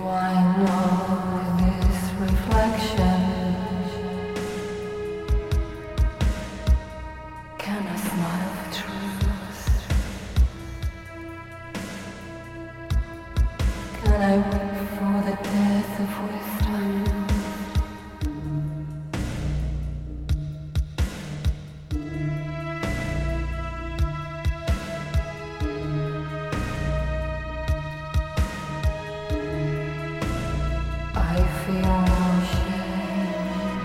I know this reflection? Can I smile for truth? Can I weep for the death of wisdom? I feel no shame.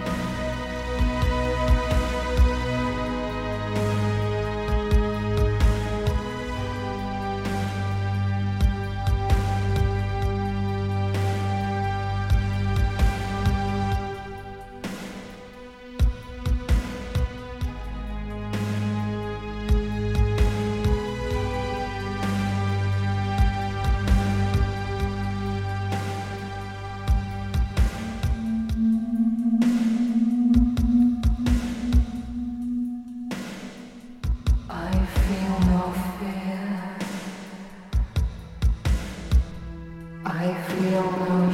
I feel no fear. I feel no